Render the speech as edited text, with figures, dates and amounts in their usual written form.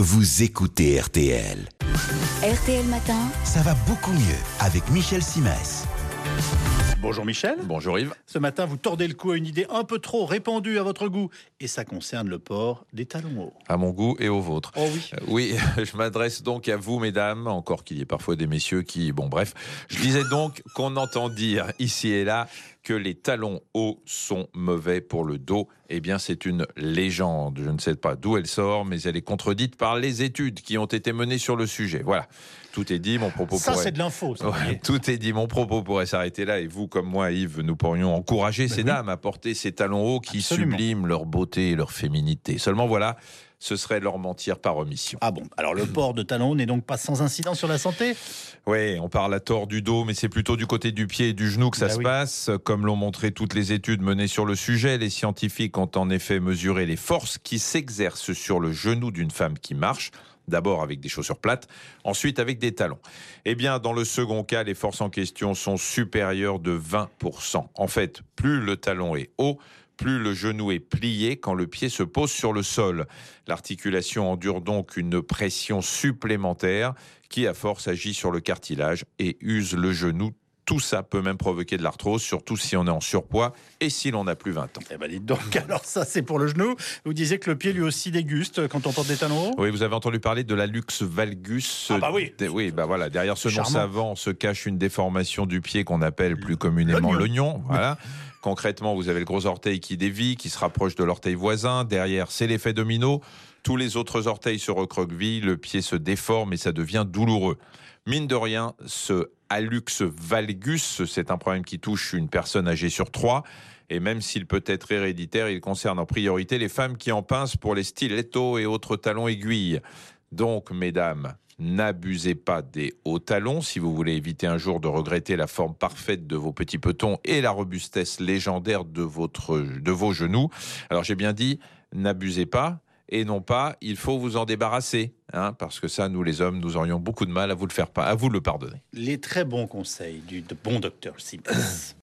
vous écoutez RTL. RTL Matin. Ça va beaucoup mieux avec Michel Simès. Bonjour Michel. Bonjour Yves. Ce matin, vous tordez le cou à une idée un peu trop répandue à votre goût. Et ça concerne le port des talons hauts. À mon goût et au vôtre. Oh oui. Oui, je m'adresse donc à vous, mesdames, encore qu'il y ait parfois des messieurs qui... Bon, bref. Je disais donc qu'on entend dire ici et là que les talons hauts sont mauvais pour le dos. Eh bien, c'est une légende. Je ne sais pas d'où elle sort, mais elle est contredite par les études qui ont été menées sur le sujet. Voilà. Tout est dit, mon propos Ça, pourrait... c'est de l'info. Ça, Ouais, tout est dit, mon propos pourrait s'arrêter là. Et vous, comme moi, Yves, nous pourrions encourager ces dames à porter ces talons hauts qui subliment leur beauté et leur féminité. Seulement, voilà, ce serait leur mentir par omission. Ah bon, alors le port de talons hauts n'est donc pas sans incidence sur la santé ? Oui, on parle à tort du dos, mais c'est plutôt du côté du pied et du genou que ça se passe. Comme l'ont montré toutes les études menées sur le sujet, les scientifiques ont en effet mesuré les forces qui s'exercent sur le genou d'une femme qui marche. D'abord avec des chaussures plates, ensuite avec des talons. Eh bien, dans le second cas, les forces en question sont supérieures de 20%. En fait, plus le talon est haut, plus le genou est plié quand le pied se pose sur le sol. L'articulation endure donc une pression supplémentaire qui, à force, agit sur le cartilage et use le genou. Tout ça peut même provoquer de l'arthrose, surtout si on est en surpoids et si l'on a plus 20 ans. Eh ben dites donc, alors ça c'est pour le genou. Vous disiez que le pied lui aussi déguste quand on porte des talons hauts ? Oui, vous avez entendu parler de la luxe valgus. Ah bah oui. Oui, bah voilà. Derrière ce nom Charmant. savant se cache une déformation du pied qu'on appelle plus communément l'oignon. Voilà. Concrètement, vous avez le gros orteil qui dévie, qui se rapproche de l'orteil voisin. Derrière, c'est l'effet domino. Tous les autres orteils se recroquevillent, le pied se déforme et ça devient douloureux. Mine de rien, ce hallux valgus, c'est un problème qui touche une personne âgée sur 3. Et même s'il peut être héréditaire, il concerne en priorité les femmes qui en pincent pour les stilettos et autres talons aiguilles. Donc, mesdames, n'abusez pas des hauts talons si vous voulez éviter un jour de regretter la forme parfaite de vos petits petons et la robustesse légendaire de vos genoux. Alors, j'ai bien dit, n'abusez pas. Et non pas, il faut vous en débarrasser, parce que ça, nous les hommes, nous aurions beaucoup de mal à vous le pardonner. Les très bons conseils du bon docteur Simès.